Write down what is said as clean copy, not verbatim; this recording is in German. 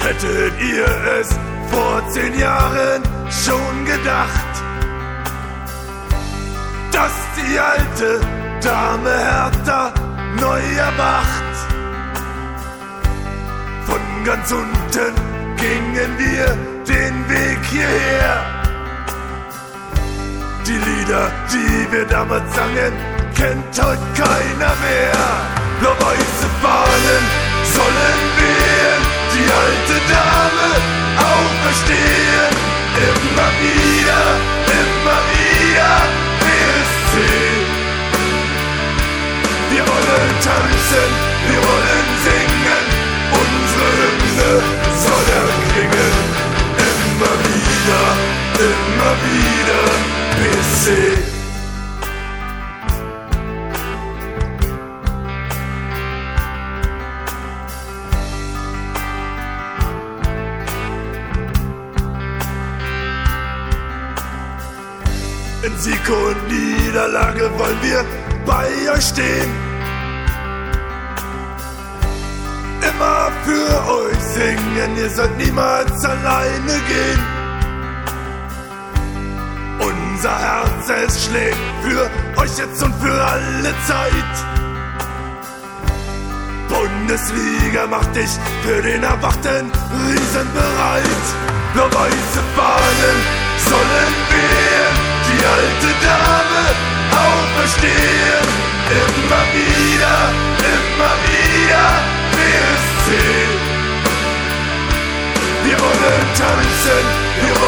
Hättet ihr es vor 10 Jahren schon gedacht, dass die alte Dame Hertha neu erwacht? Von ganz unten gingen wir den Weg hierher. Die Lieder, die wir damals sangen, kennt heute keiner mehr. Blau-weiße Fahnen sollen wehen, die alte Dame auferstehen. Immer wieder, BSC. Wir wollen tanzen, wir wollen singen, unsere Hymne soll erklingen. Immer wieder, BSC. In Sieg und Niederlage wollen wir bei euch stehen. Immer für euch singen, ihr sollt niemals alleine gehen. Unser Herz, es schlägt für euch jetzt und für alle Zeit. Bundesliga macht dich für den erwachten Riesen bereit. Blau-weiße Fahnen sollen wehen, die alte Dame auferstehen. Immer wieder, BSC. Wir wollen tanzen, wir